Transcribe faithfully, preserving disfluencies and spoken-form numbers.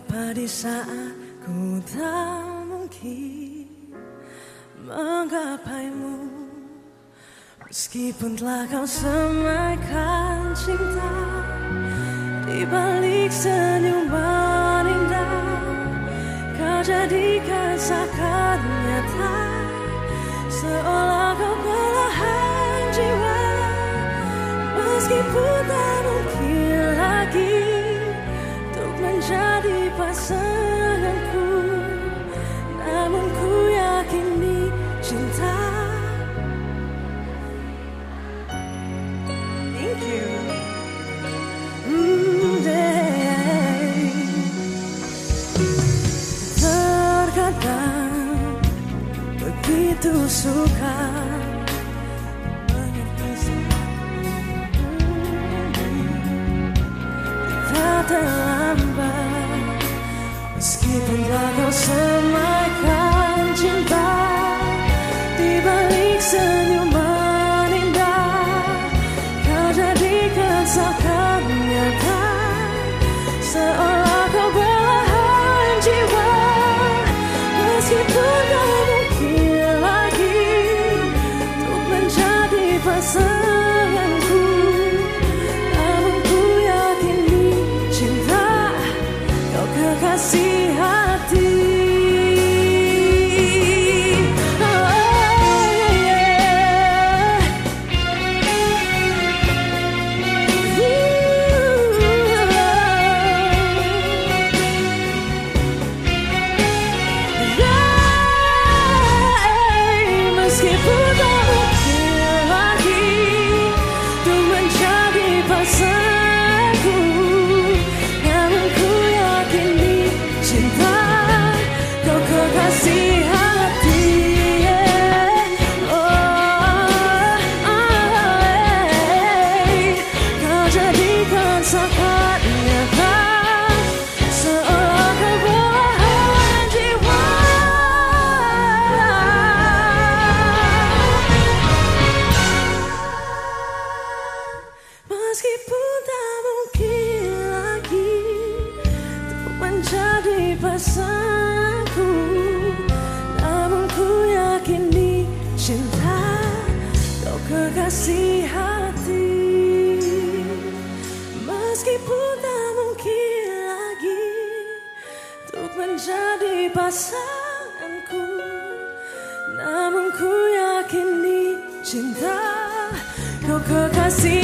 Mengapa di saat ku tak mungkin menggapaimu, meskipun telah kau semaikan cinta di balik senyuman indah, kau jadikan seakan nyata, seolah kau belahan jiwa. Meskipun tak mungkin lagi untuk menjadi pasanganku, namun ku yakini cinta. Thank you. Mm, yeah. Terkadang begitu suka terlambat, meskipun telah kau semaikan cinta di balik senyuman indah, kau jadikan seakan nyata, seolah kau belahan jiwa. Meskipun tak mungkin lagi untuk menjadi pasanganku, namun ku yakini cinta, kau kekasih hati. Meskipun tak mungkin lagi untuk menjadi pasanganku, namun ku yakini cinta, kau kekasih hati. Meskipun tak mungkin lagi untuk menjadi pasanganku, namun ku yakini cinta, kau kekasih